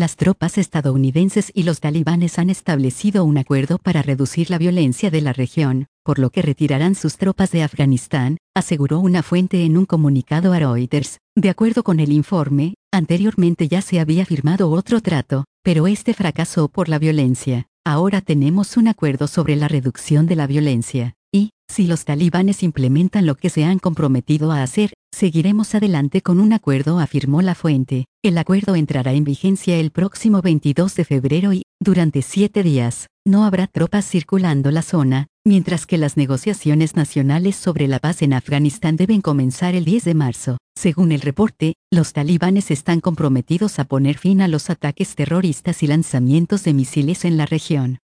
Las tropas estadounidenses y los talibanes han establecido un acuerdo para reducir la violencia de la región, por lo que retirarán sus tropas de Afganistán, aseguró una fuente en un comunicado a Reuters. De acuerdo con el informe, anteriormente ya se había firmado otro trato, pero este fracasó por la violencia. Ahora tenemos un acuerdo sobre la reducción de la violencia, y, si los talibanes implementan lo que se han comprometido a hacer, seguiremos adelante con un acuerdo, afirmó la fuente. El acuerdo entrará en vigencia el próximo 22 de febrero y, durante 7 días, no habrá tropas circulando la zona, mientras que las negociaciones nacionales sobre la paz en Afganistán deben comenzar el 10 de marzo. Según el reporte, los talibanes están comprometidos a poner fin a los ataques terroristas y lanzamientos de misiles en la región.